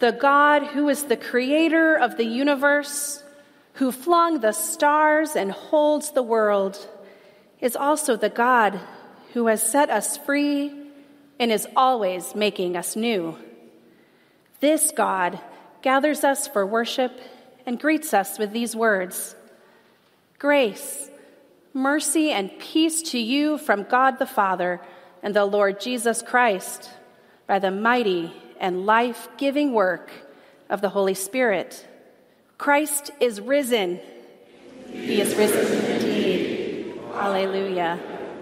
The God who is the creator of the universe, who flung the stars and holds the world, is also the God who has set us free and is always making us new. This God gathers us for worship and greets us with these words: "Grace, mercy, and peace to you from God the Father and the Lord Jesus Christ, by the mighty and life-giving work of the Holy Spirit." Christ is risen. He is risen indeed. Alleluia.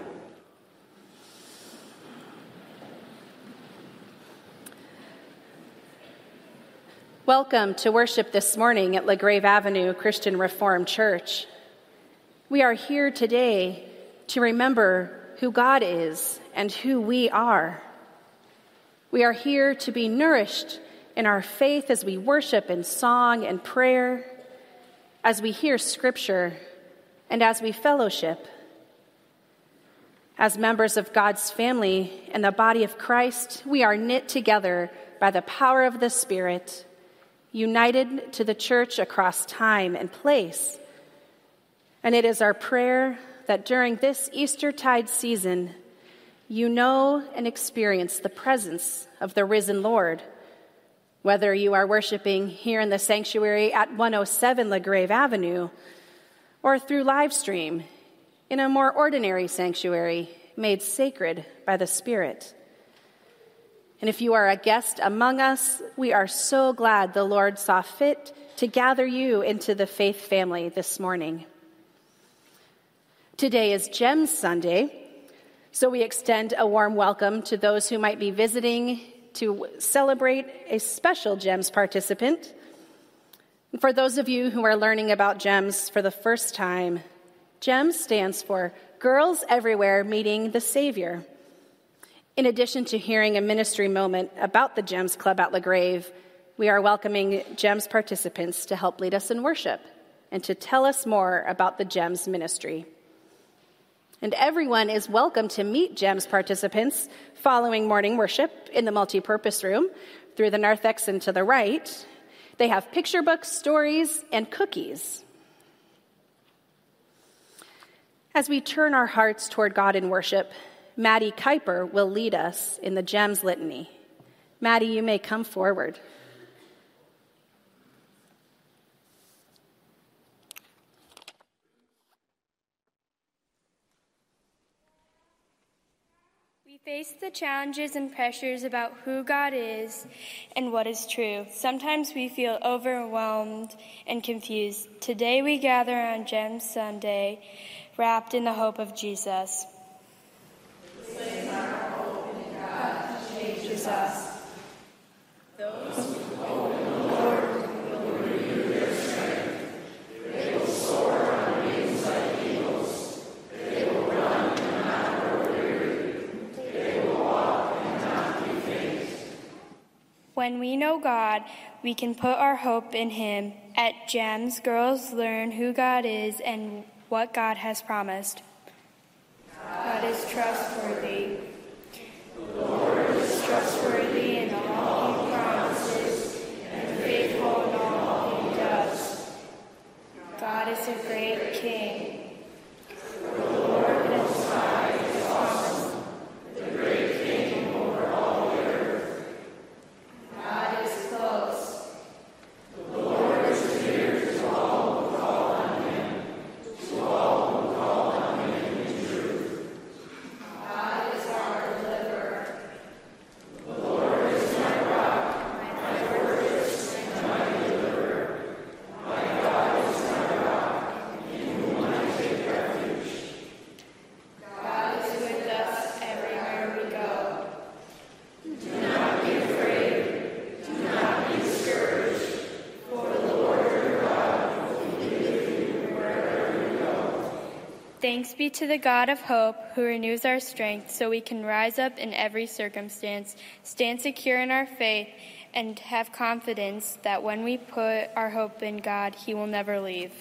Welcome to worship this morning at LaGrave Avenue Christian Reformed Church. We are here today to remember who God is and who we are. We are here to be nourished in our faith as we worship in song and prayer, as we hear scripture, and as we fellowship. As members of God's family and the body of Christ, we are knit together by the power of the Spirit, united to the church across time and place. And it is our prayer that during this Eastertide season, you know and experience the presence of the risen Lord. Whether you are worshiping here in the sanctuary at 107 LaGrave Avenue, or through live stream in a more ordinary sanctuary made sacred by the Spirit. And if you are a guest among us, we are so glad the Lord saw fit to gather you into the faith family this morning. Today is GEMS Sunday, so we extend a warm welcome to those who might be visiting to celebrate a special GEMS participant. For those of you who are learning about GEMS for the first time, GEMS stands for Girls Everywhere Meeting the Savior. In addition to hearing a ministry moment about the GEMS Club at LaGrave, we are welcoming GEMS participants to help lead us in worship and to tell us more about the GEMS ministry. And everyone is welcome to meet GEMS participants following morning worship in the multipurpose room through the narthex and to the right. They have picture books, stories, and cookies. As we turn our hearts toward God in worship, Maddie Kuiper will lead us in the GEMS litany. Maddie, you may come forward. We face the challenges and pressures about who God is and what is true. Sometimes we feel overwhelmed and confused. Today we gather on GEMS Sunday, wrapped in the hope of Jesus. Place our hope in God who changes us. Those who hope in the Lord will renew their strength. They will soar on wings like eagles. They will run and not grow weary. They will walk and not be faint. When we know God, we can put our hope in Him. At GEMS, girls learn who God is and what God has promised. God is trustworthy. The Lord is trustworthy in all He promises and faithful in all He does. God is a great King. The Lord Most High is awesome, the great King over all the earth. God is close. The Lord is near to all who call on Him, to all who call on Him in truth. God is our deliverer. The Lord is my rock, my fortress, and my deliverer. My God is my rock, in whom I take refuge. God is with us everywhere we go. Do not be afraid. Do not be discouraged. For the Lord your God will be with you wherever you go. Thanks be to the God of hope who renews our strength so we can rise up in every circumstance, stand secure in our faith, and have confidence that when we put our hope in God, He will never leave.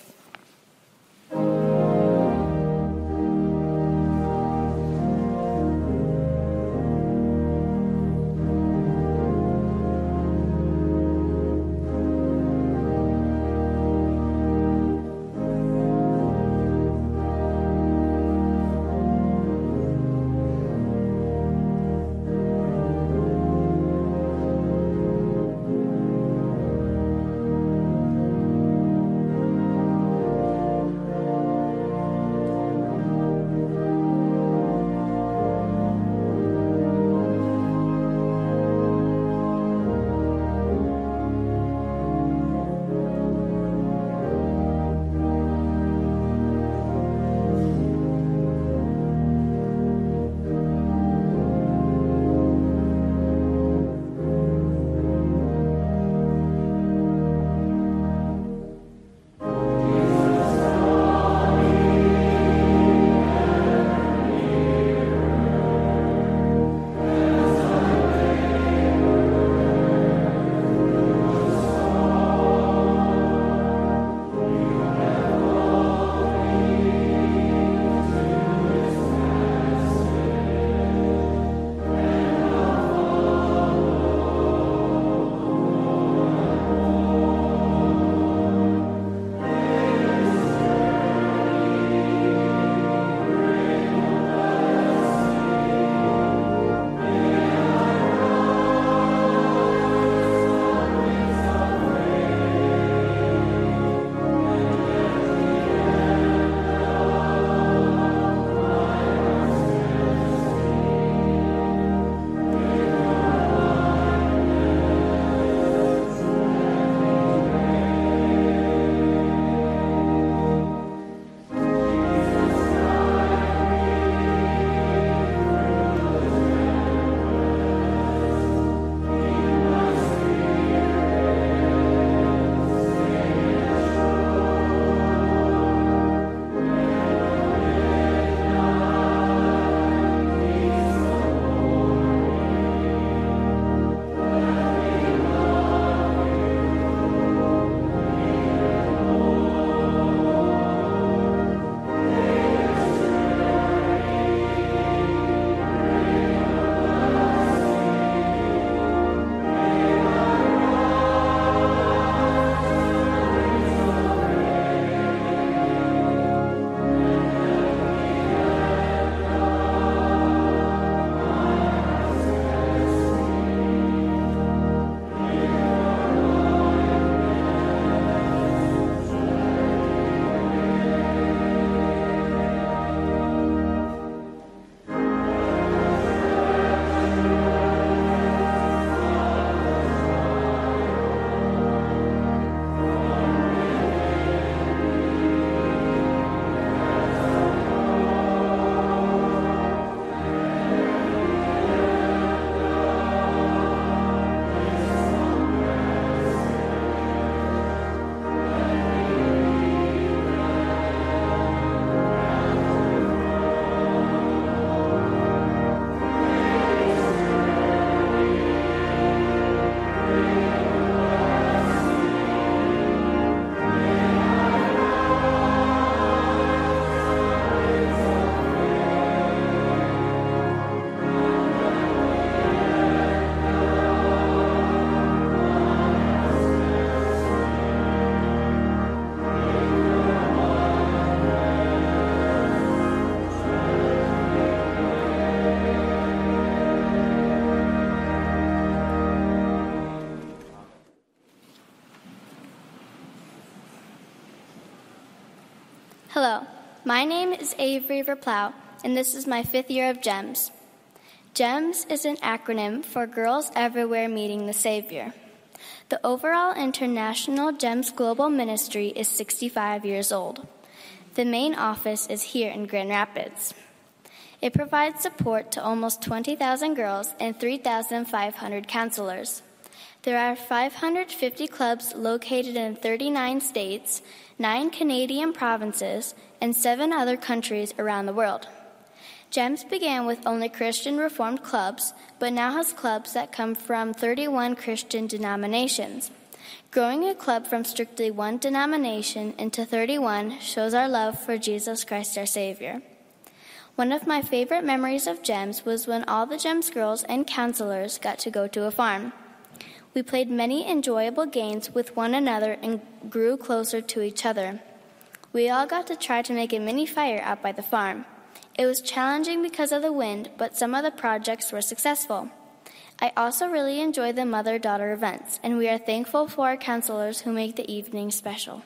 My name is Avery Verplow, and this is my 5th year of GEMS. GEMS is an acronym for Girls Everywhere Meeting the Savior. The overall international GEMS Global Ministry is 65 years old. The main office is here in Grand Rapids. It provides support to almost 20,000 girls and 3,500 counselors. There are 550 clubs located in 39 states, 9 Canadian provinces, and 7 other countries around the world. GEMS began with only Christian Reformed clubs, but now has clubs that come from 31 Christian denominations. Growing a club from strictly one denomination into 31 shows our love for Jesus Christ our Savior. One of my favorite memories of GEMS was when all the GEMS girls and counselors got to go to a farm. We played many enjoyable games with one another and grew closer to each other. We all got to try to make a mini fire out by the farm. It was challenging because of the wind, but some of the projects were successful. I also really enjoy the mother-daughter events, and we are thankful for our counselors who make the evening special.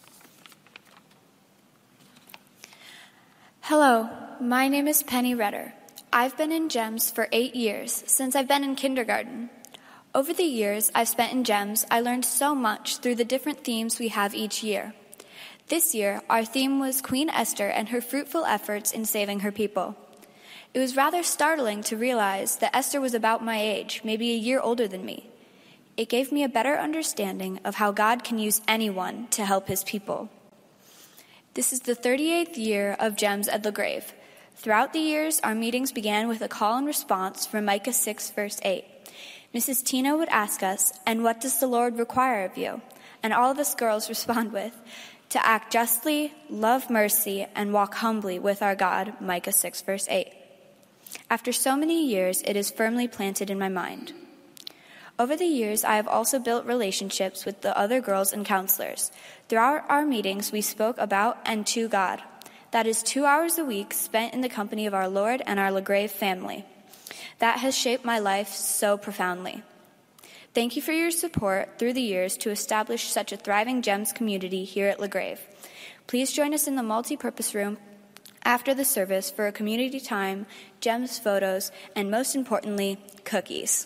Hello, my name is Penny Redder. I've been in GEMS for 8 years, since I've been in kindergarten. Over the years I've spent in GEMS, I learned so much through the different themes we have each year. This year, our theme was Queen Esther and her fruitful efforts in saving her people. It was rather startling to realize that Esther was about my age, maybe a year older than me. It gave me a better understanding of how God can use anyone to help his people. This is the 38th year of GEMS at LaGrave. Throughout the years, our meetings began with a call and response from Micah 6, verse 8. Mrs. Tina would ask us, "And what does the Lord require of you?" And all of us girls respond with, "To act justly, love mercy, and walk humbly with our God," Micah 6, verse 8. After so many years, it is firmly planted in my mind. Over the years, I have also built relationships with the other girls and counselors. Throughout our meetings, we spoke about and to God. That is 2 hours a week spent in the company of our Lord and our LaGrave family. That has shaped my life so profoundly. Thank you for your support through the years to establish such a thriving GEMS community here at LaGrave. Please join us in the multi-purpose room after the service for a community time, GEMS photos, and most importantly, cookies.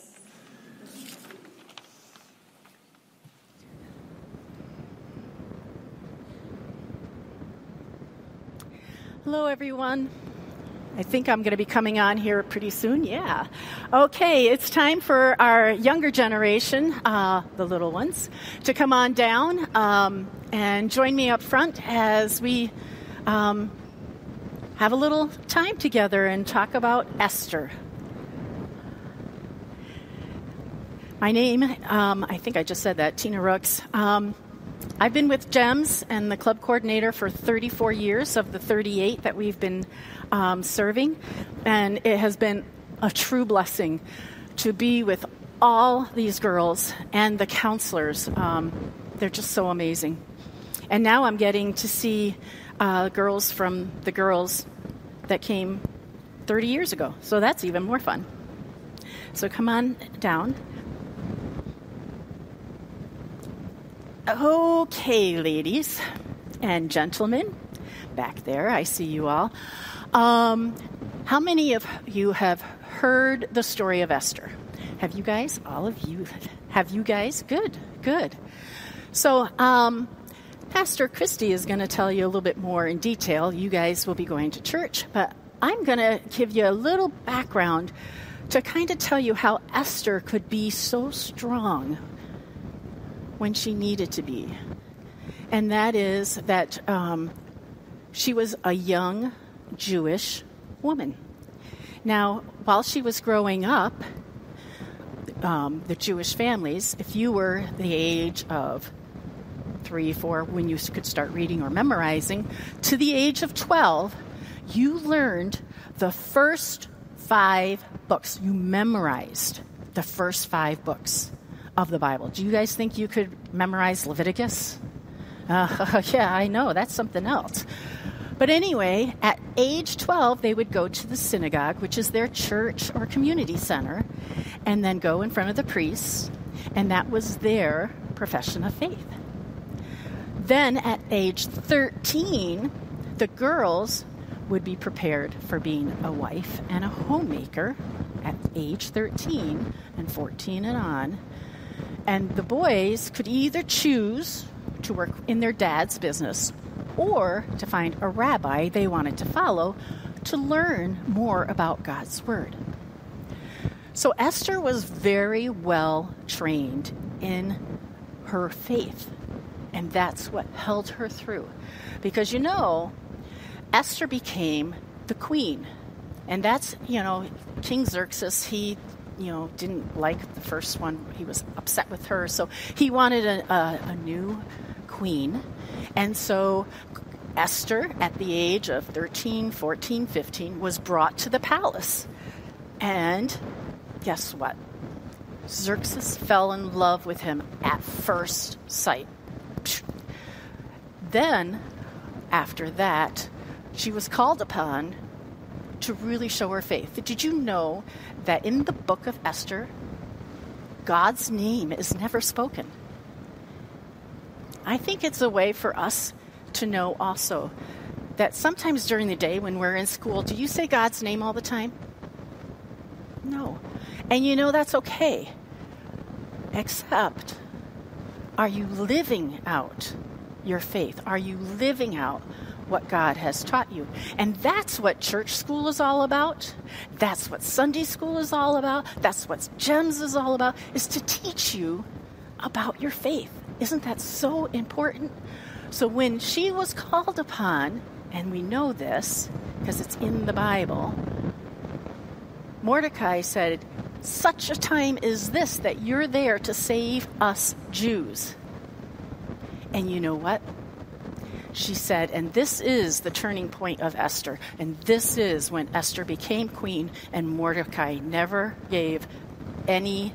Hello, everyone. I think I'm going to be coming on here pretty soon. Yeah. Okay, it's time for our younger generation, the little ones, to come on down and join me up front as we have a little time together and talk about Esther. My name, I think I just said that, Tina Rooks. I've been with GEMS and the club coordinator for 34 years of the 38 that we've been serving, and it has been a true blessing to be with all these girls and the counselors. They're just so amazing. And now I'm getting to see girls from the girls that came 30 years ago, so that's even more fun. So come on down. Okay, ladies and gentlemen, back there, I see you all. How many of you have heard the story of Esther? Have you guys? All of you? Have you guys? Good. So, Pastor Christy is going to tell you a little bit more in detail. You guys will be going to church, but I'm going to give you a little background to kind of tell you how Esther could be so strong when she needed to be. And that is that she was a young Jewish woman. Now, while she was growing up, the Jewish families, if you were the age of 3, 4, when you could start reading or memorizing, to the age of 12, you learned the first 5 books. You memorized the first 5 books of the Bible. Do you guys think you could memorize Leviticus? Yeah, I know. That's something else. But anyway, at age 12, they would go to the synagogue, which is their church or community center, and then go in front of the priests, and that was their profession of faith. Then at age 13, The girls would be prepared for being a wife and a homemaker at age 13 and 14 and on. And the boys could either choose to work in their dad's business or to find a rabbi they wanted to follow to learn more about God's Word. So Esther was very well trained in her faith, and that's what held her through. Because, Esther became the queen, and that's, King Xerxes, he, didn't like the first one. He was upset with her, so he wanted a new queen. And so Esther, at the age of 13, 14, 15, was brought to the palace. And guess what? Xerxes fell in love with him at first sight. Then, after that, she was called upon to really show her faith. Did you know that in the book of Esther, God's name is never spoken? I think it's a way for us to know also that sometimes during the day when we're in school, do you say God's name all the time? No. And that's okay. Except, are you living out your faith? Are you living out what God has taught you? And that's what church school is all about. That's what Sunday school is all about. That's what GEMS is all about, is to teach you about your faith. Isn't that so important? So when she was called upon, and we know this because it's in the Bible, Mordecai said, "Such a time is this that you're there to save us Jews." And you know what? She said, and this is the turning point of Esther, and this is when Esther became queen, and Mordecai never gave any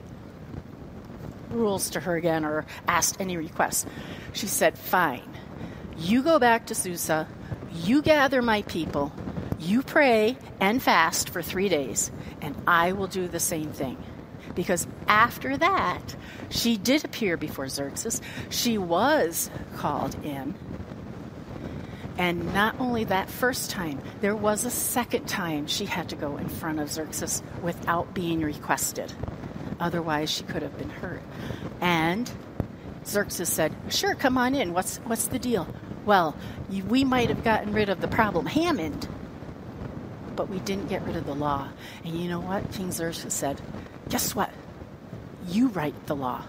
rules to her again or asked any requests. She said, "Fine, you go back to Susa, you gather my people, you pray and fast for 3 days, and I will do the same thing." Because after that, she did appear before Xerxes. She was called in. And not only that first time, there was a second time she had to go in front of Xerxes without being requested. Otherwise, she could have been hurt. And Xerxes said, "Sure, come on in. What's the deal?" "Well, we might have gotten rid of the problem, Hammond, but we didn't get rid of the law." And you know what? King Xerxes said, "Guess what? You write the law."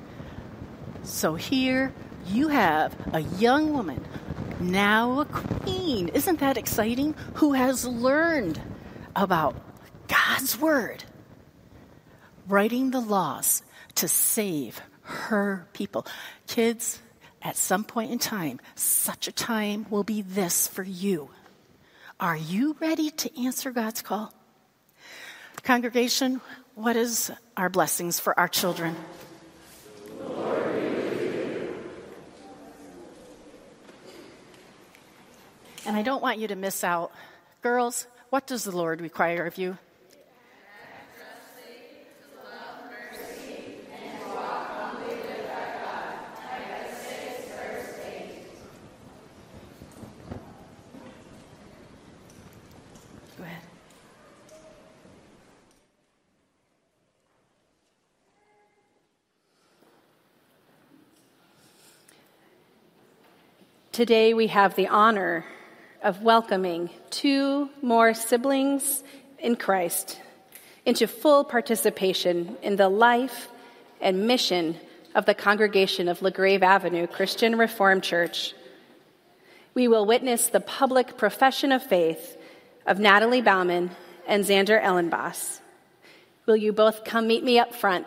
So here you have a young woman, now a queen. Isn't that exciting? Who has learned about God's Word, writing the laws to save her people. Kids, at some point in time, such a time will be this for you. Are you ready to answer God's call? Congregation, what is our blessings for our children? And I don't want you to miss out. Girls, what does the Lord require of you? Go ahead. Today we have the honor of welcoming 2 more siblings in Christ into full participation in the life and mission of the congregation of LaGrave Avenue Christian Reformed Church. We will witness the public profession of faith of Natalie Bauman and Xander Ellenboss. Will you both come meet me up front?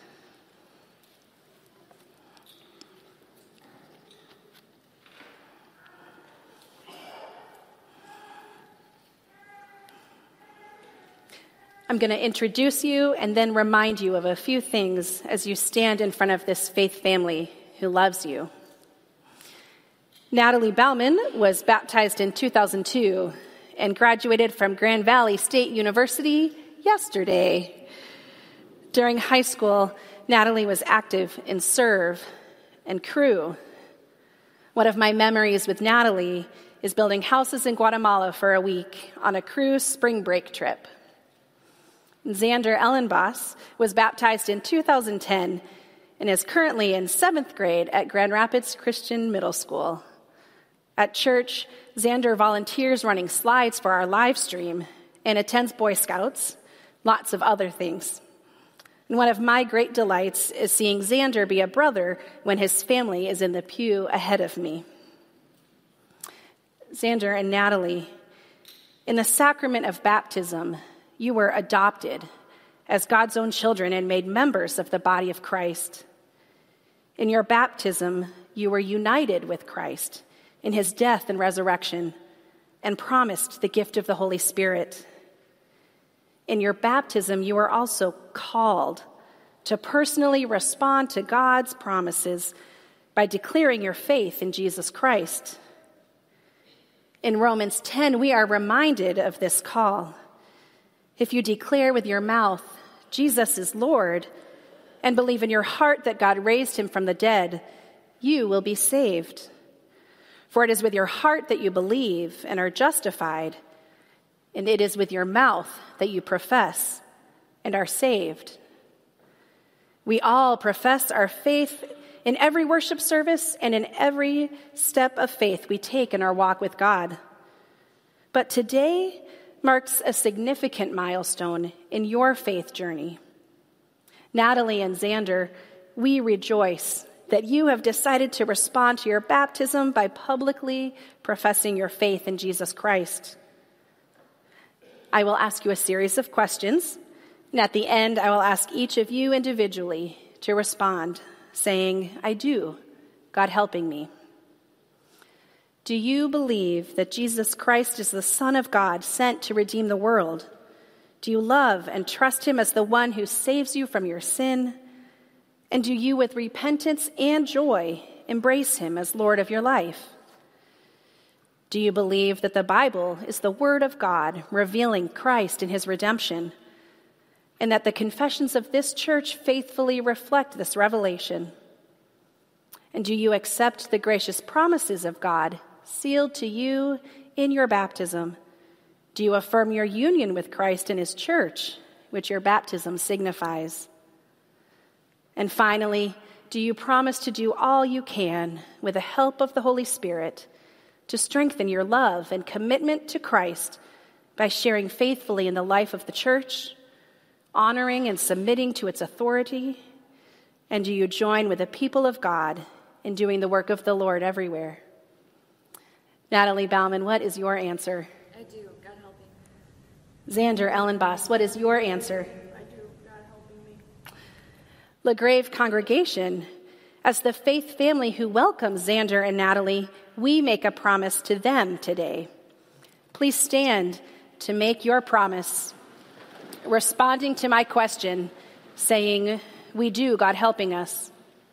I'm going to introduce you and then remind you of a few things as you stand in front of this faith family who loves you. Natalie Bauman was baptized in 2002 and graduated from Grand Valley State University yesterday. During high school, Natalie was active in Serve and Crew. One of my memories with Natalie is building houses in Guatemala for a week on a cruise spring break trip. Xander Ellenboss was baptized in 2010 and is currently in 7th grade at Grand Rapids Christian Middle School. At church, Xander volunteers running slides for our live stream and attends Boy Scouts, lots of other things. And one of my great delights is seeing Xander be a brother when his family is in the pew ahead of me. Xander and Natalie, in the sacrament of baptism, you were adopted as God's own children and made members of the body of Christ. In your baptism, you were united with Christ in his death and resurrection and promised the gift of the Holy Spirit. In your baptism, you were also called to personally respond to God's promises by declaring your faith in Jesus Christ. In Romans 10, we are reminded of this call. If you declare with your mouth, Jesus is Lord, and believe in your heart that God raised him from the dead, you will be saved. For it is with your heart that you believe and are justified, and it is with your mouth that you profess and are saved. We all profess our faith in every worship service and in every step of faith we take in our walk with God. But today marks a significant milestone in your faith journey. Natalie and Xander, we rejoice that you have decided to respond to your baptism by publicly professing your faith in Jesus Christ. I will ask you a series of questions, and at the end, I will ask each of you individually to respond, saying, I do, God helping me. Do you believe that Jesus Christ is the Son of God sent to redeem the world? Do you love and trust him as the one who saves you from your sin? And do you, with repentance and joy, embrace him as Lord of your life? Do you believe that the Bible is the Word of God revealing Christ and his redemption, and that the confessions of this church faithfully reflect this revelation? And do you accept the gracious promises of God sealed to you in your baptism? Do you affirm your union with Christ and his church, which your baptism signifies? And finally, do you promise to do all you can with the help of the Holy Spirit to strengthen your love and commitment to Christ by sharing faithfully in the life of the church, honoring and submitting to its authority? And do you join with the people of God in doing the work of the Lord everywhere? Natalie Bauman, what is your answer? I do, God helping. Xander Ellenboss, what is your answer? I do, God helping me. LaGrave congregation, as the faith family who welcomes Xander and Natalie, we make a promise to them today. Please stand to make your promise, responding to my question, saying, we do, God helping us.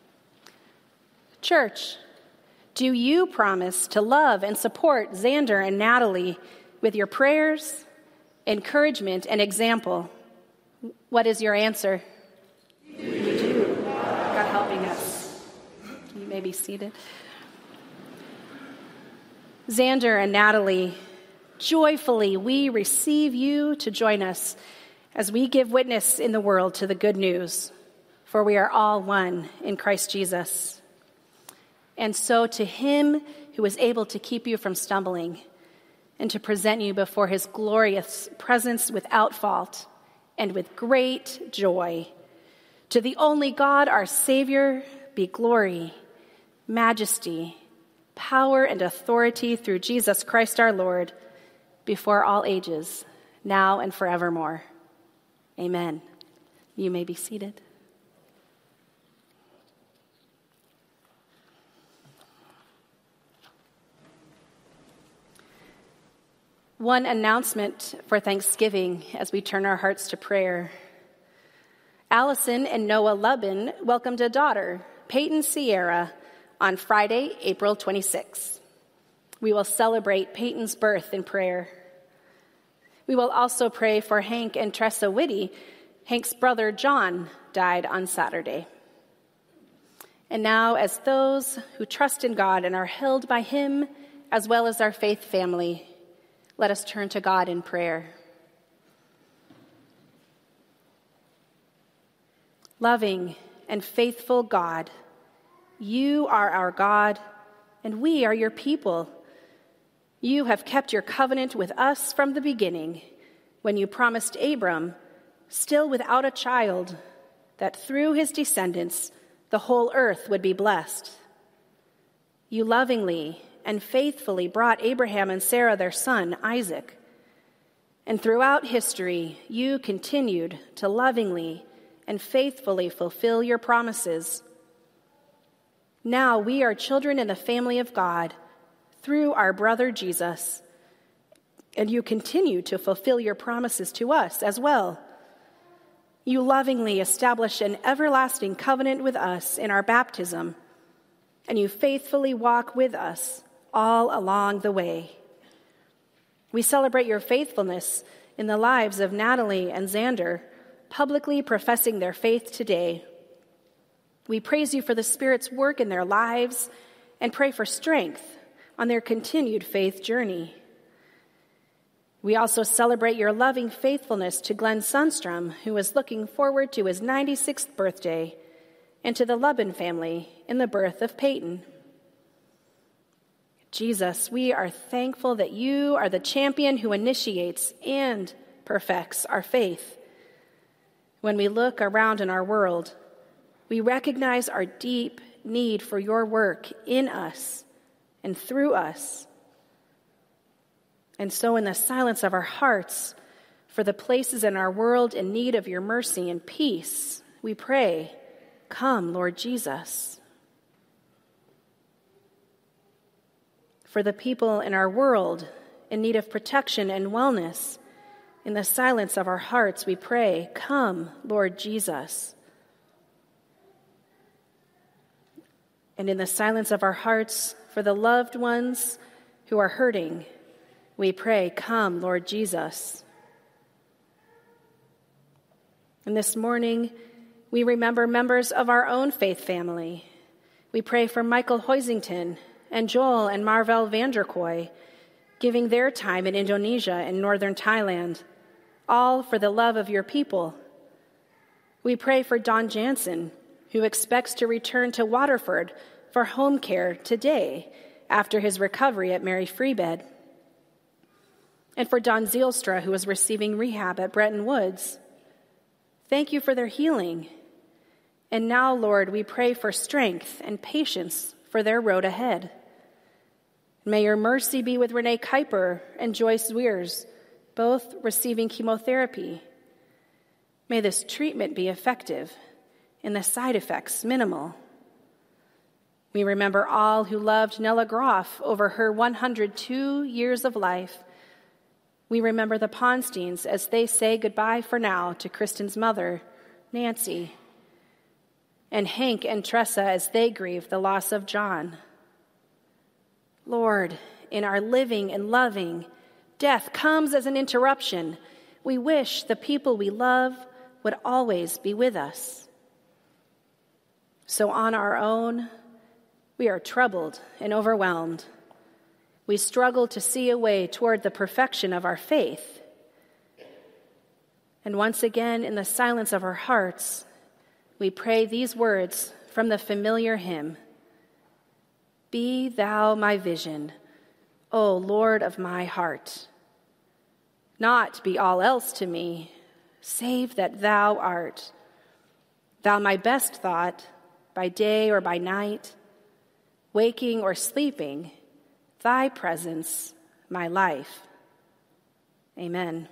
Church, do you promise to love and support Xander and Natalie with your prayers, encouragement, and example? What is your answer? We do, God helping us. You may be seated. Xander and Natalie, joyfully we receive you to join us as we give witness in the world to the good news, for we are all one in Christ Jesus. And so to him who is able to keep you from stumbling and to present you before his glorious presence without fault and with great joy, to the only God, our Savior, be glory, majesty, power, and authority through Jesus Christ our Lord, before all ages, now and forevermore. Amen. You may be seated. One announcement for Thanksgiving as we turn our hearts to prayer. Allison and Noah Lubin welcomed a daughter, Peyton Sierra, on Friday, April 26th. We will celebrate Peyton's birth in prayer. We will also pray for Hank and Tressa Whitty. Hank's brother, John, died on Saturday. And now, as those who trust in God and are held by him as well as our faith family, let us turn to God in prayer. Loving and faithful God, you are our God, and we are your people. You have kept your covenant with us from the beginning, when you promised Abram, still without a child, that through his descendants the whole earth would be blessed. You lovingly and faithfully brought Abraham and Sarah their son, Isaac. And throughout history, you continued to lovingly and faithfully fulfill your promises. Now we are children in the family of God through our brother Jesus, and you continue to fulfill your promises to us as well. You lovingly establish an everlasting covenant with us in our baptism, and you faithfully walk with us all along the way. We celebrate your faithfulness in the lives of Natalie and Xander, publicly professing their faith today. We praise you for the Spirit's work in their lives and pray for strength on their continued faith journey. We also celebrate your loving faithfulness to Glenn Sundstrom, who is looking forward to his 96th birthday, and to the Lubin family in the birth of Peyton. Jesus, we are thankful that you are the champion who initiates and perfects our faith. When we look around in our world, we recognize our deep need for your work in us and through us. And so in the silence of our hearts, for the places in our world in need of your mercy and peace, we pray, come, Lord Jesus. For the people in our world in need of protection and wellness, in the silence of our hearts, we pray, come, Lord Jesus. And in the silence of our hearts, for the loved ones who are hurting, we pray, come, Lord Jesus. And this morning, we remember members of our own faith family. We pray for Michael Hoisington and Joel and Marvel Vanderkoy, giving their time in Indonesia and northern Thailand, all for the love of your people. We pray for Don Jansen, who expects to return to Waterford for home care today after his recovery at Mary Free Bed. And for Don Zielstra, who is receiving rehab at Bretton Woods. Thank you for their healing. And now, Lord, we pray for strength and patience for their road ahead. May your mercy be with Renee Kuiper and Joyce Weirs, both receiving chemotherapy. May this treatment be effective and the side effects minimal. We remember all who loved Nella Groff over her 102 years of life. We remember the Ponsteins as they say goodbye for now to Kristen's mother, Nancy, and Hank and Tressa as they grieve the loss of John. Lord, in our living and loving, death comes as an interruption. We wish the people we love would always be with us. So on our own, we are troubled and overwhelmed. We struggle to see a way toward the perfection of our faith. And once again, in the silence of our hearts, we pray these words from the familiar hymn. Be thou my vision, O Lord of my heart. Not be all else to me, save that thou art. Thou my best thought, by day or by night, waking or sleeping, thy presence, my life. Amen.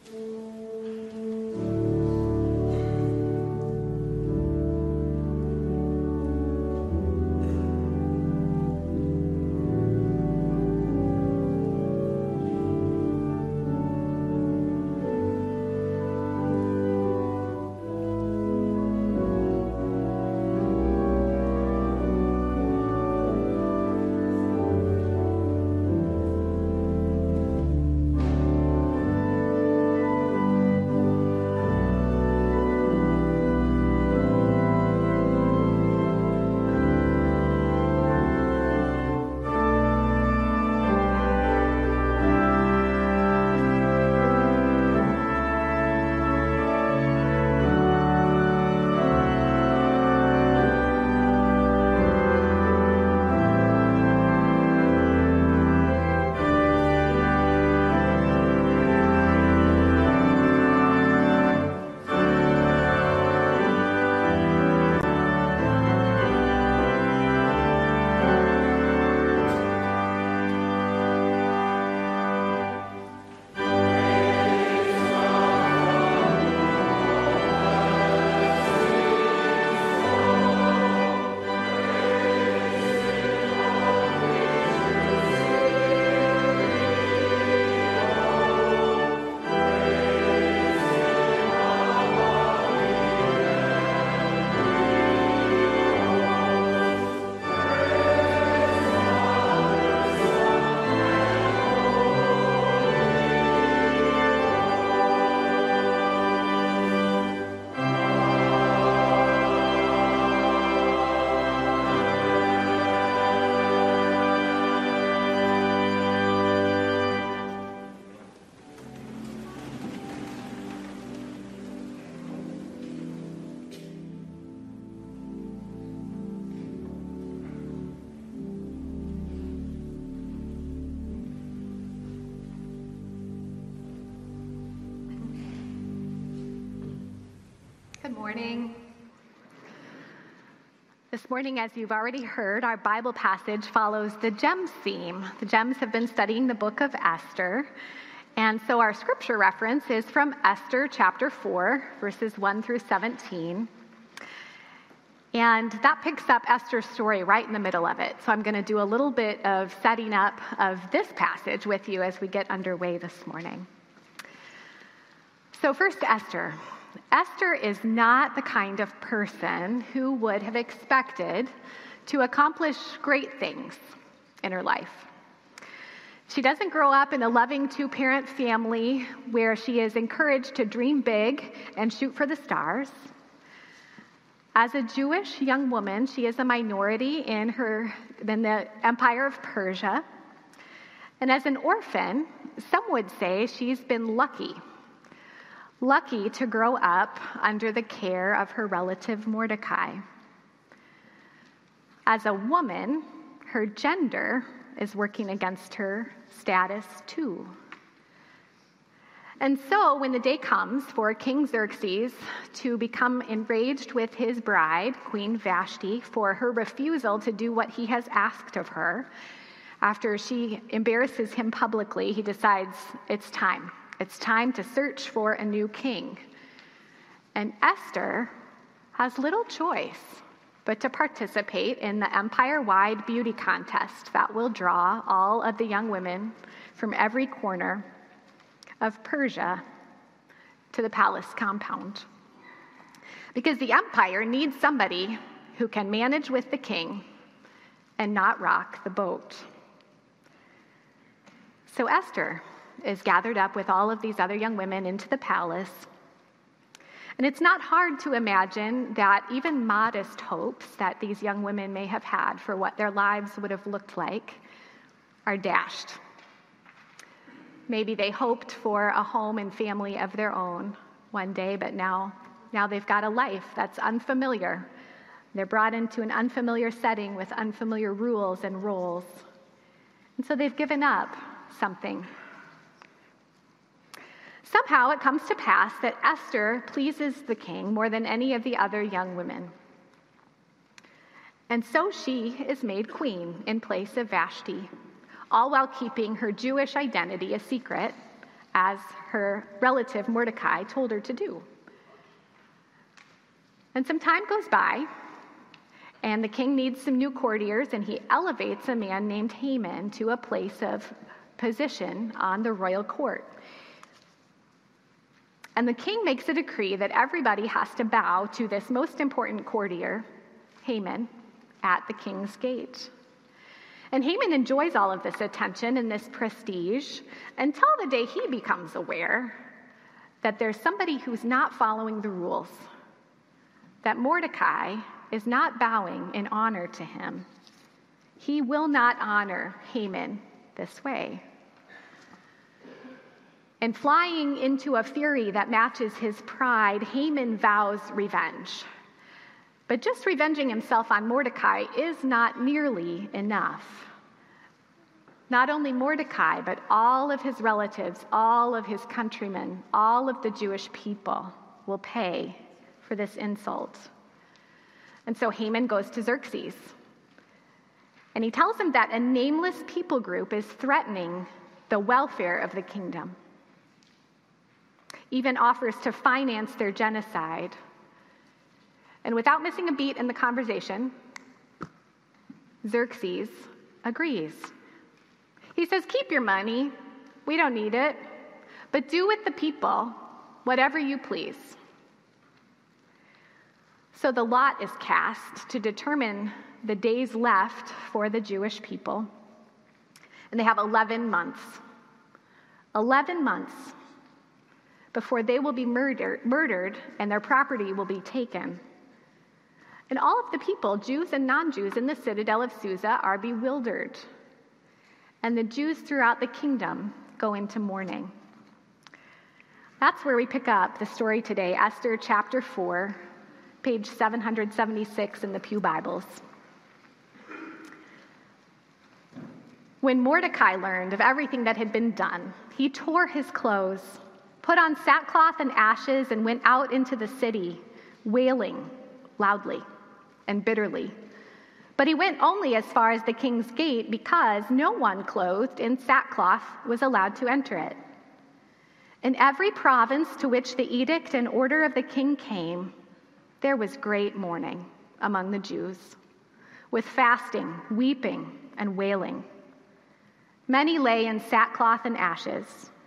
Good morning. This morning, as you've already heard, our Bible passage follows the GEMS theme. The GEMS have been studying the book of Esther, and so our scripture reference is from Esther chapter 4, verses 1 through 17. And that picks up Esther's story right in the middle of it. So I'm going to do a little bit of setting up of this passage with you as we get underway this morning. So first, Esther. Esther is not the kind of person who would have expected to accomplish great things in her life. She doesn't grow up in a loving two-parent family where she is encouraged to dream big and shoot for the stars. As a Jewish young woman, she is a minority in the Empire of Persia. And as an orphan, some would say she's been lucky to grow up under the care of her relative Mordecai. As a woman, her gender is working against her status too. And so when the day comes for King Xerxes to become enraged with his bride, Queen Vashti, for her refusal to do what he has asked of her, after she embarrasses him publicly, he decides it's time. It's time to search for a new king. And Esther has little choice but to participate in the empire-wide beauty contest that will draw all of the young women from every corner of Persia to the palace compound. Because the empire needs somebody who can manage with the king and not rock the boat. So Esther is gathered up with all of these other young women into the palace. And it's not hard to imagine that even modest hopes that these young women may have had for what their lives would have looked like are dashed. Maybe they hoped for a home and family of their own one day, but now they've got a life that's unfamiliar. They're brought into an unfamiliar setting with unfamiliar rules and roles. And so they've given up something. Somehow it comes to pass that Esther pleases the king more than any of the other young women. And so she is made queen in place of Vashti, all while keeping her Jewish identity a secret as her relative Mordecai told her to do. And some time goes by, and the king needs some new courtiers, and he elevates a man named Haman to a place of position on the royal court. And the king makes a decree that everybody has to bow to this most important courtier, Haman, at the king's gate. And Haman enjoys all of this attention and this prestige until the day he becomes aware that there's somebody who's not following the rules, that Mordecai is not bowing in honor to him. He will not honor Haman this way. And flying into a fury that matches his pride, Haman vows revenge. But just revenging himself on Mordecai is not nearly enough. Not only Mordecai, but all of his relatives, all of his countrymen, all of the Jewish people will pay for this insult. And so Haman goes to Xerxes. And he tells him that a nameless people group is threatening the welfare of the kingdom. Even offers to finance their genocide. And without missing a beat in the conversation, Xerxes agrees. He says, keep your money, we don't need it, but do with the people whatever you please. So the lot is cast to determine the days left for the Jewish people. And they have 11 months. 11 months before they will be murdered and their property will be taken. And all of the people, Jews and non-Jews in the citadel of Susa, are bewildered. And the Jews throughout the kingdom go into mourning. That's where we pick up the story today, Esther chapter 4, page 776 in the Pew Bibles. When Mordecai learned of everything that had been done, he tore his clothes, put on sackcloth and ashes, and went out into the city, wailing loudly and bitterly. But he went only as far as the king's gate because no one clothed in sackcloth was allowed to enter it. In every province to which the edict and order of the king came, there was great mourning among the Jews, with fasting, weeping, and wailing. Many lay in sackcloth and ashes.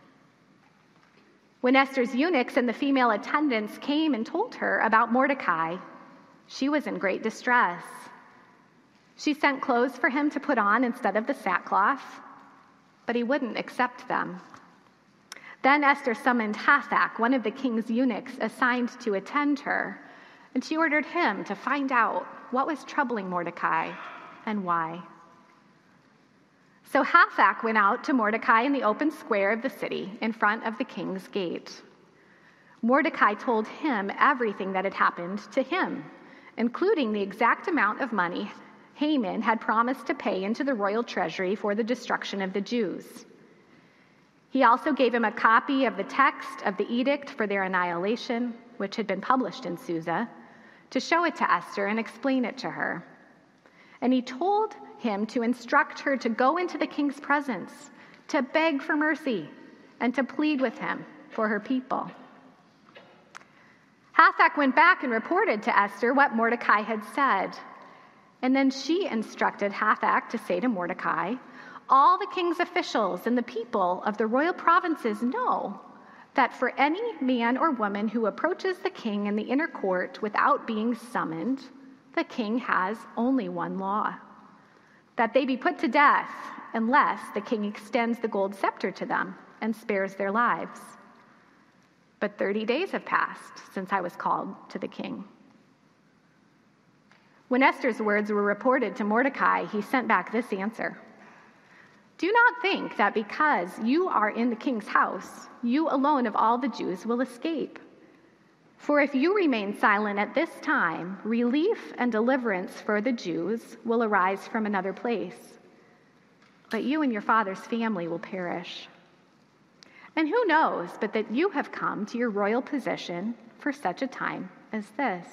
When Esther's eunuchs and the female attendants came and told her about Mordecai, she was in great distress. She sent clothes for him to put on instead of the sackcloth, but he wouldn't accept them. Then Esther summoned Hathach, one of the king's eunuchs assigned to attend her, and she ordered him to find out what was troubling Mordecai and why. So Hathach went out to Mordecai in the open square of the city in front of the king's gate. Mordecai told him everything that had happened to him, including the exact amount of money Haman had promised to pay into the royal treasury for the destruction of the Jews. He also gave him a copy of the text of the edict for their annihilation, which had been published in Susa, to show it to Esther and explain it to her. And he told him to instruct her to go into the king's presence, to beg for mercy, and to plead with him for her people. Hathach went back and reported to Esther what Mordecai had said. And then she instructed Hathach to say to Mordecai, all the king's officials and the people of the royal provinces know that for any man or woman who approaches the king in the inner court without being summoned, the king has only one law, that they be put to death unless the king extends the gold scepter to them and spares their lives. But 30 days have passed since I was called to the king. When Esther's words were reported to Mordecai, he sent back this answer. Do not think that because you are in the king's house, you alone of all the Jews will escape. For if you remain silent at this time, relief and deliverance for the Jews will arise from another place. But you and your father's family will perish. And who knows but that you have come to your royal position for such a time as this?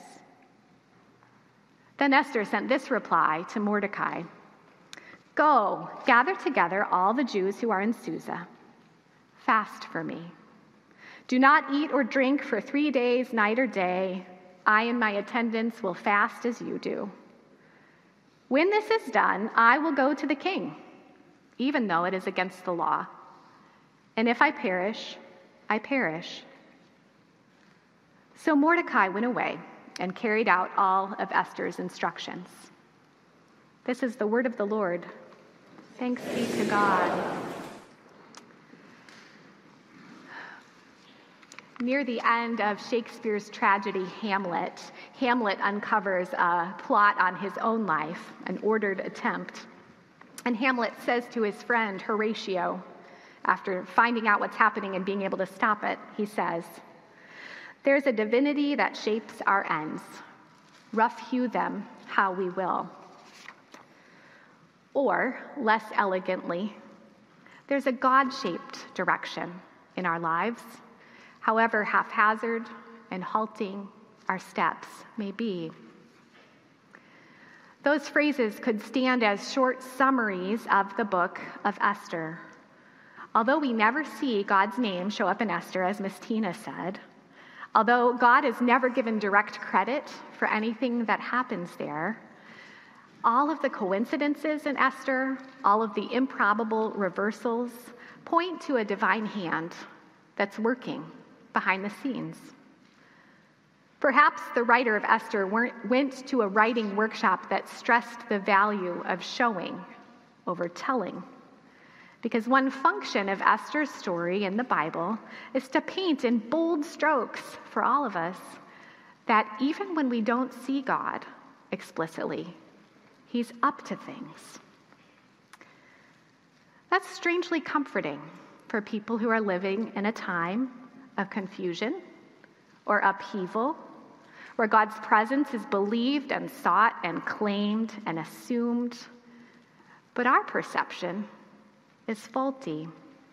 Then Esther sent this reply to Mordecai. Go, gather together all the Jews who are in Susa. fast for me. Do not eat or drink for 3 days, night or day. I and my attendants will fast as you do. When this is done, I will go to the king, even though it is against the law. And if I perish, I perish." So Mordecai went away and carried out all of Esther's instructions. This is the word of the Lord. Thanks be to God. Near the end of Shakespeare's tragedy, Hamlet, Hamlet uncovers a plot on his own life, an ordered attempt. And Hamlet says to his friend Horatio, after finding out what's happening and being able to stop it, he says, "There's a divinity that shapes our ends. Rough hew them how we will." Or, less elegantly, there's a God-shaped direction in our lives, however haphazard and halting our steps may be. Those phrases could stand as short summaries of the book of Esther. Although we never see God's name show up in Esther, as Miss Tina said, although God is never given direct credit for anything that happens there, all of the coincidences in Esther, all of the improbable reversals, point to a divine hand that's working behind the scenes. Perhaps the writer of Esther went to a writing workshop that stressed the value of showing over telling. Because one function of Esther's story in the Bible is to paint in bold strokes for all of us that even when we don't see God explicitly, He's up to things. That's strangely comforting for people who are living in a time of confusion or upheaval, where God's presence is believed and sought and claimed and assumed, but our perception is faulty.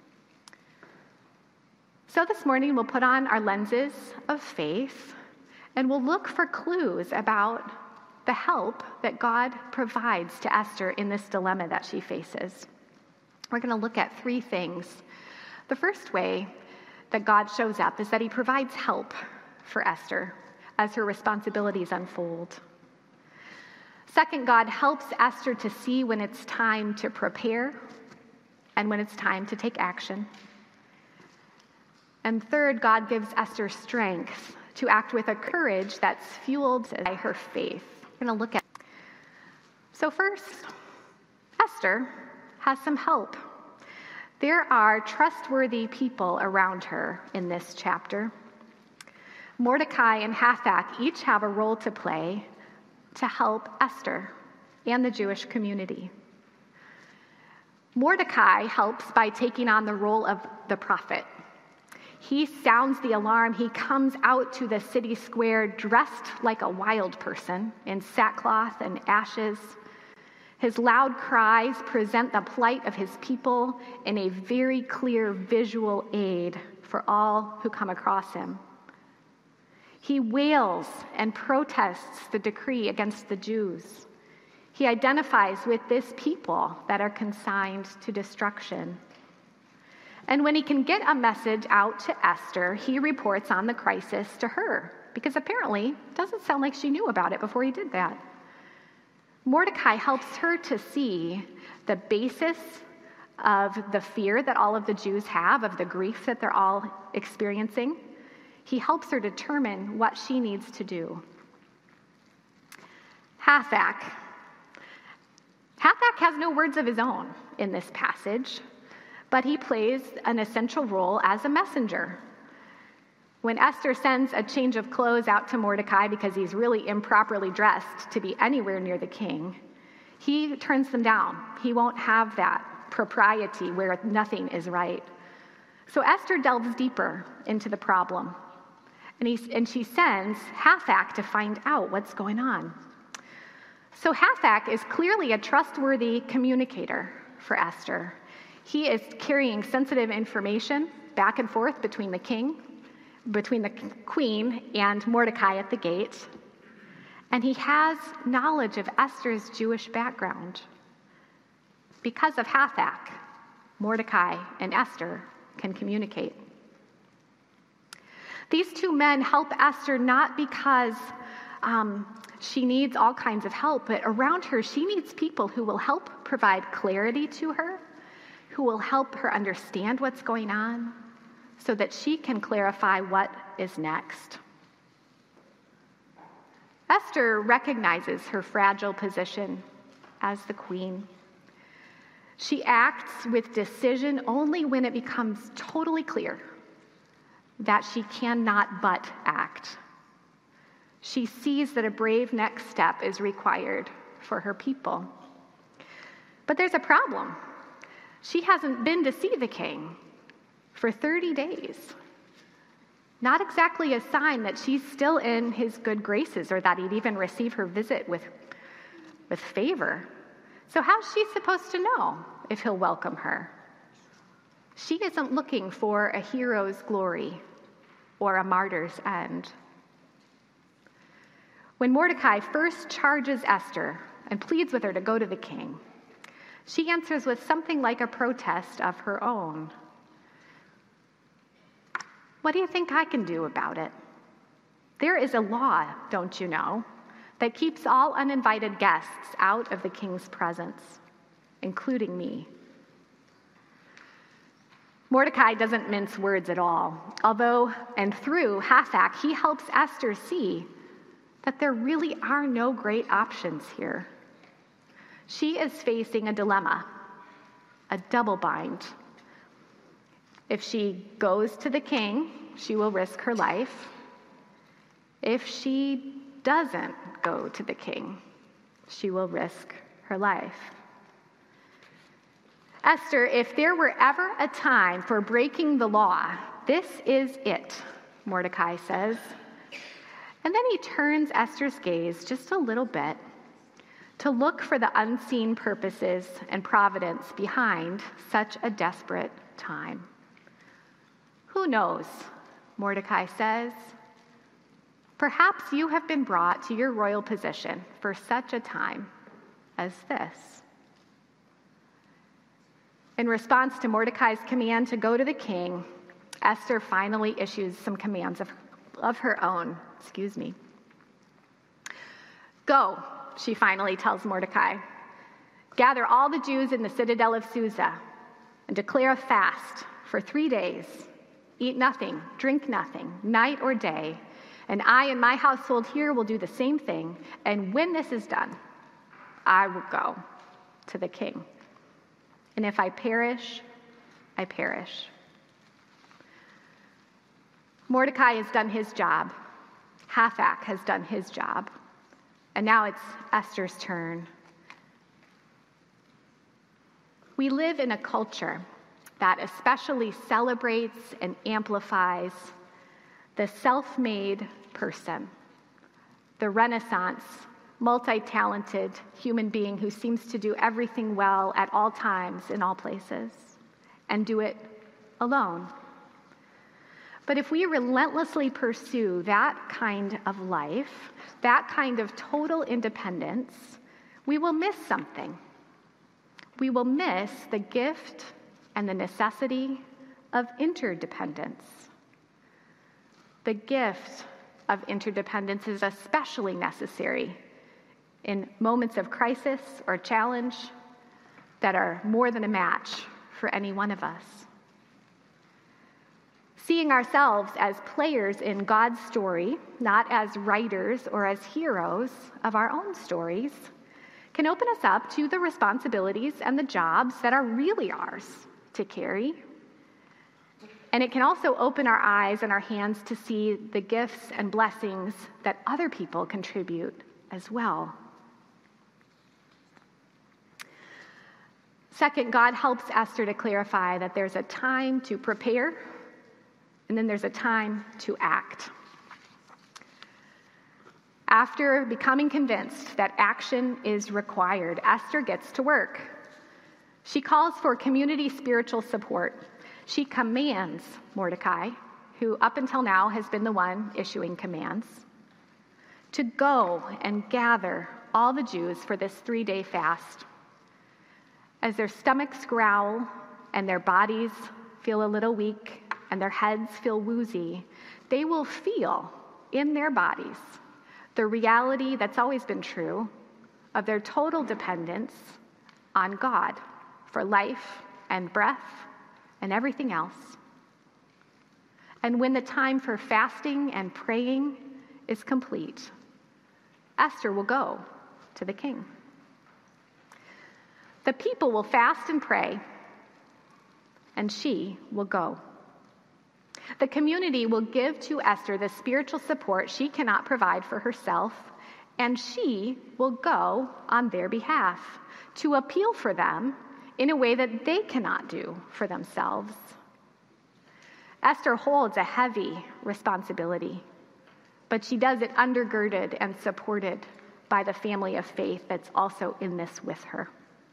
So this morning we'll put on our lenses of faith and we'll look for clues about the help that God provides to Esther in this dilemma that she faces. We're going to look at 3 things. The first way that God shows up is that He provides help for Esther as her responsibilities unfold. Second, God helps Esther to see when it's time to prepare and when it's time to take action. And third, God gives Esther strength to act with a courage that's fueled by her faith. We're going to look at. So first, Esther has some help. There are trustworthy people around her in this chapter. Mordecai and Hathach each have a role to play to help Esther and the Jewish community. Mordecai helps by taking on the role of the prophet. He sounds the alarm. He comes out to the city square dressed like a wild person in sackcloth and ashes. His loud cries present the plight of his people in a very clear visual aid for all who come across him. He wails and protests the decree against the Jews. He identifies with this people that are consigned to destruction. And when he can get a message out to Esther, he reports on the crisis to her, because apparently it doesn't sound like she knew about it before he did that. Mordecai helps her to see the basis of the fear that all of the Jews have, of the grief that they're all experiencing. He helps her determine what she needs to do. Hathach has no words of his own in this passage, but he plays an essential role as a messenger. When Esther sends a change of clothes out to Mordecai because he's really improperly dressed to be anywhere near the king, he turns them down. He won't have that propriety where nothing is right. So Esther delves deeper into the problem, and she sends Hathach to find out what's going on. So Hathach is clearly a trustworthy communicator for Esther. He is carrying sensitive information back and forth between the king, between the queen and Mordecai at the gate. And he has knowledge of Esther's Jewish background. Because of Hathach, Mordecai and Esther can communicate. These two men help Esther not because she needs all kinds of help, but around her, she needs people who will help provide clarity to her, who will help her understand what's going on, so that she can clarify what is next. Esther recognizes her fragile position as the queen. She acts with decision only when it becomes totally clear that she cannot but act. She sees that a brave next step is required for her people. But there's a problem. She hasn't been to see the king for 30 days. Not exactly a sign that she's still in his good graces or that he'd even receive her visit with favor. So how's she supposed to know if he'll welcome her? She isn't looking for a hero's glory or a martyr's end. When Mordecai first charges Esther and pleads with her to go to the king, she answers with something like a protest of her own. What do you think I can do about it? There is a law, don't you know, that keeps all uninvited guests out of the king's presence, including me. Mordecai doesn't mince words at all, although, and through Hathach, he helps Esther see that there really are no great options here. She is facing a dilemma, a double bind. If she goes to the king, she will risk her life. If she doesn't go to the king, she will risk her life. Esther, if there were ever a time for breaking the law, this is it, Mordecai says. And then he turns Esther's gaze just a little bit to look for the unseen purposes and providence behind such a desperate time. Who knows, Mordecai says. Perhaps you have been brought to your royal position for such a time as this. In response to Mordecai's command to go to the king, Esther finally issues some commands of her own. Go, she finally tells Mordecai. Gather all the Jews in the citadel of Susa and declare a fast for 3 days. Eat nothing, drink nothing, night or day. And I and my household here will do the same thing. And when this is done, I will go to the king. And if I perish, I perish. Mordecai has done his job. Hathach has done his job. And now it's Esther's turn. We live in a culture that especially celebrates and amplifies the self-made person, the Renaissance, multi-talented human being who seems to do everything well at all times in all places and do it alone. But if we relentlessly pursue that kind of life, that kind of total independence, we will miss something. We will miss the gift and the necessity of interdependence. The gift of interdependence is especially necessary in moments of crisis or challenge that are more than a match for any one of us. Seeing ourselves as players in God's story, not as writers or as heroes of our own stories, can open us up to the responsibilities and the jobs that are really ours to carry. And it can also open our eyes and our hands to see the gifts and blessings that other people contribute as well. Second, God helps Esther to clarify that there's a time to prepare, and then there's a time to act. After becoming convinced that action is required, Esther gets to work. She calls for community spiritual support. She commands Mordecai, who up until now has been the one issuing commands, to go and gather all the Jews for this 3-day fast. As their stomachs growl and their bodies feel a little weak and their heads feel woozy, they will feel in their bodies the reality that's always been true of their total dependence on God for life and breath and everything else. And when the time for fasting and praying is complete, Esther will go to the king. The people will fast and pray, and she will go. The community will give to Esther the spiritual support she cannot provide for herself, and she will go on their behalf to appeal for them in a way that they cannot do for themselves. Esther holds a heavy responsibility, but she does it undergirded and supported by the family of faith that's also in this with her.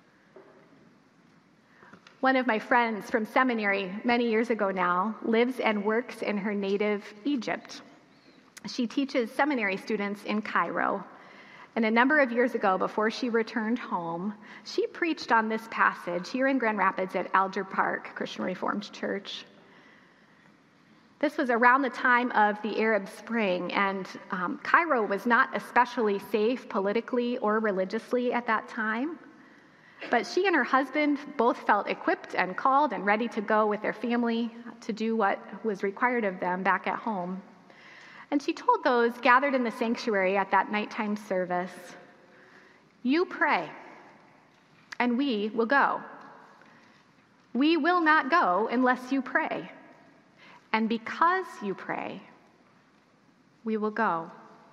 One of my friends from seminary many years ago now lives and works in her native Egypt. She teaches seminary students in Cairo. And a number of years ago, before she returned home, she preached on this passage here in Grand Rapids at Alger Park Christian Reformed Church. This was around the time of the Arab Spring, and Cairo was not especially safe politically or religiously at that time. But she and her husband both felt equipped and called and ready to go with their family to do what was required of them back at home. And she told those gathered in the sanctuary at that nighttime service, "You pray, and we will go. We will not go unless you pray. And because you pray, we will go."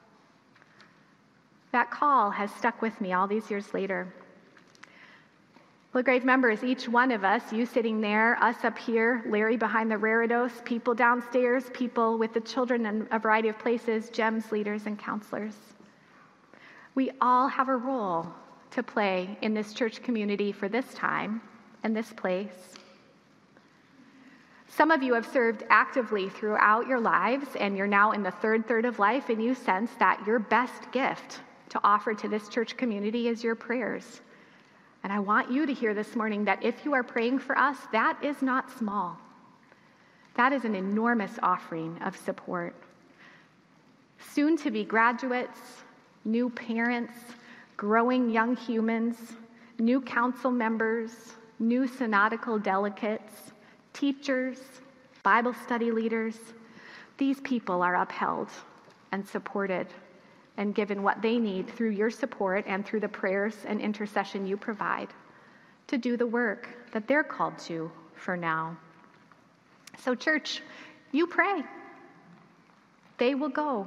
That call has stuck with me all these years later. Grave members, each one of us, you sitting there, us up here, Larry behind the Raredos, people downstairs, people with the children in a variety of places, GEMS leaders and counselors. We all have a role to play in this church community for this time and this place. Some of you have served actively throughout your lives, and you're now in the third of life, and you sense that your best gift to offer to this church community is your prayers. And I want you to hear this morning that if you are praying for us, that is not small. That is an enormous offering of support. Soon-to-be graduates, new parents, growing young humans, new council members, new synodical delegates, teachers, Bible study leaders, these people are upheld and supported and given what they need through your support and through the prayers and intercession you provide to do the work that they're called to for now. So, church, you pray. They will go.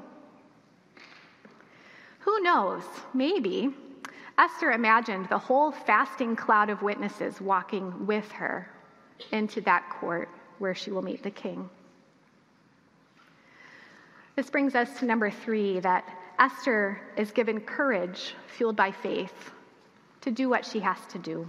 Who knows? Maybe Esther imagined the whole fasting cloud of witnesses walking with her into that court where she will meet the king. This brings us to number 3, that Esther is given courage, fueled by faith, to do what she has to do.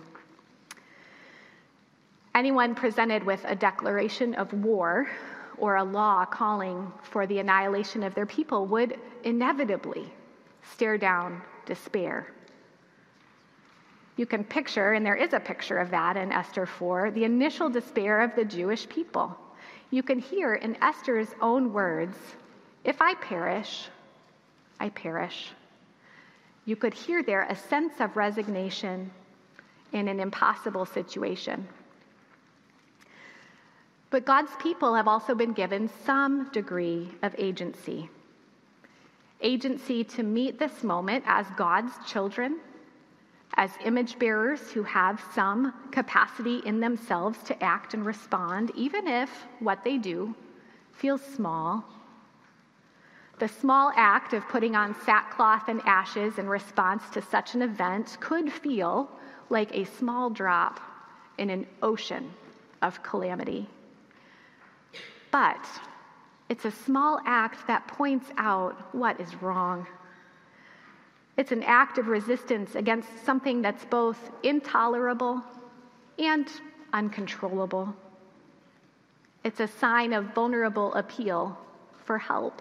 Anyone presented with a declaration of war or a law calling for the annihilation of their people would inevitably stare down despair. You can picture, and there is a picture of that in Esther 4, the initial despair of the Jewish people. You can hear in Esther's own words, "If I perish, I perish." You could hear there a sense of resignation in an impossible situation. But God's people have also been given some degree of agency. Agency to meet this moment as God's children, as image bearers who have some capacity in themselves to act and respond, even if what they do feels small. The small act of putting on sackcloth and ashes in response to such an event could feel like a small drop in an ocean of calamity. But it's a small act that points out what is wrong. It's an act of resistance against something that's both intolerable and uncontrollable. It's a sign of vulnerable appeal for help.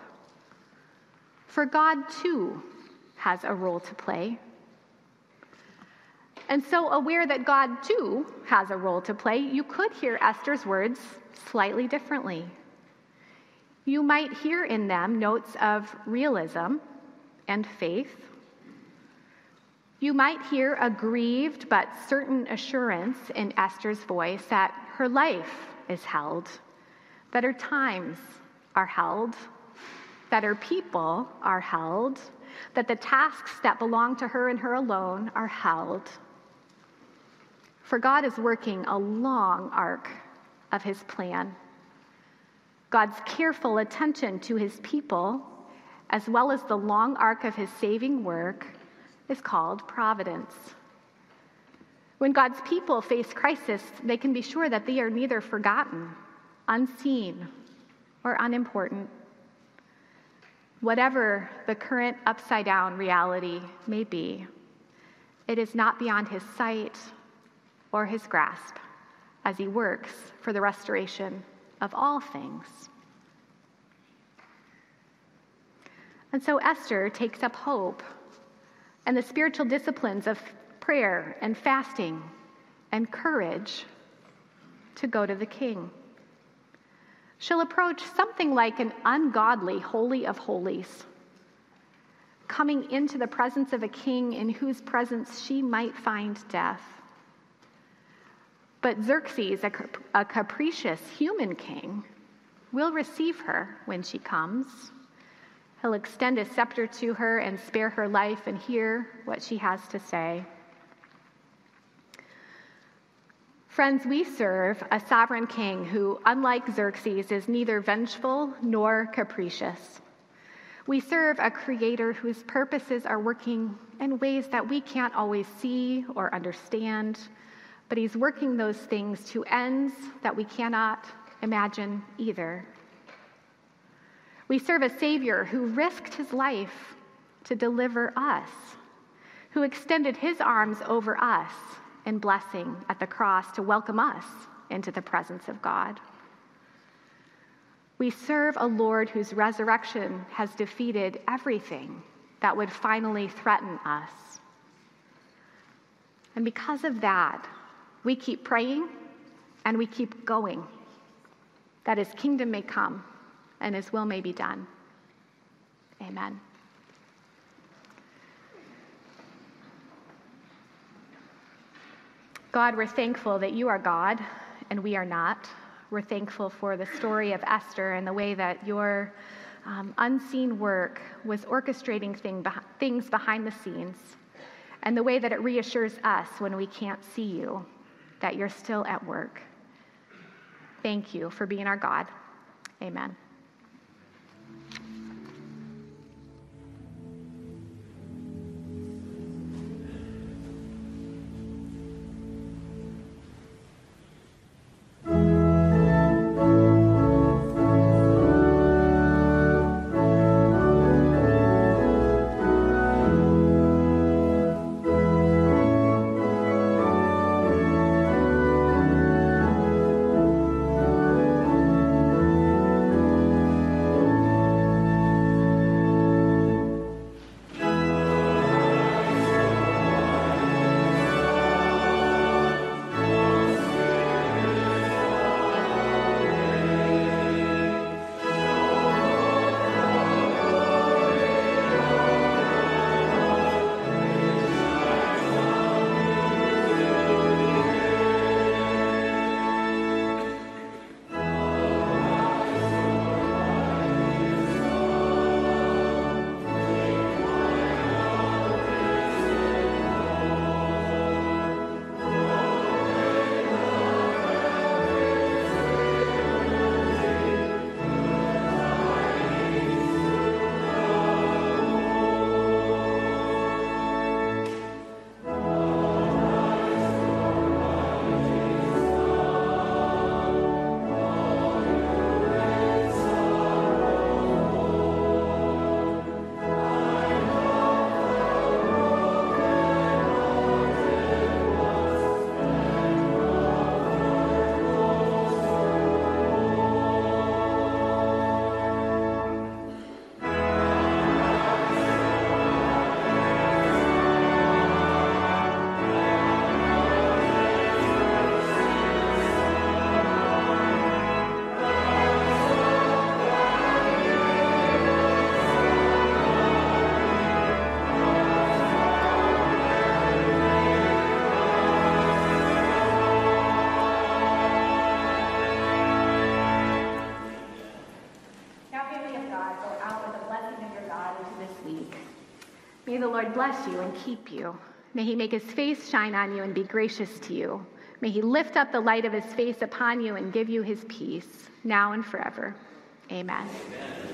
For God, too, has a role to play. And so, aware that God too has a role to play, you could hear Esther's words slightly differently. You might hear in them notes of realism and faith. You might hear a grieved but certain assurance in Esther's voice that her life is held, that her times are held, that her people are held, that the tasks that belong to her and her alone are held. For God is working a long arc of his plan. God's careful attention to his people, as well as the long arc of his saving work, is called providence. When God's people face crisis, they can be sure that they are neither forgotten, unseen, or unimportant. Whatever the current upside-down reality may be, it is not beyond his sight or his grasp as he works for the restoration of all things. And so Esther takes up hope and the spiritual disciplines of prayer and fasting and courage to go to the king. She'll approach something like an ungodly holy of holies, coming into the presence of a king in whose presence she might find death. But Xerxes, a capricious human king, will receive her when she comes. He'll extend his scepter to her and spare her life and hear what she has to say. Friends, we serve a sovereign king who, unlike Xerxes, is neither vengeful nor capricious. We serve a creator whose purposes are working in ways that we can't always see or understand, but he's working those things to ends that we cannot imagine either. We serve a Savior who risked his life to deliver us, who extended his arms over us in blessing at the cross to welcome us into the presence of God. We serve a Lord whose resurrection has defeated everything that would finally threaten us. And because of that, we keep praying and we keep going, that his kingdom may come and his will may be done. Amen. God, we're thankful that you are God and we are not. We're thankful for the story of Esther and the way that your unseen work was orchestrating things behind the scenes, and the way that it reassures us when we can't see you, that you're still at work. Thank you for being our God. Amen. May the Lord bless you and keep you. May he make his face shine on you and be gracious to you. May he lift up the light of his face upon you and give you his peace, now and forever. Amen. Amen.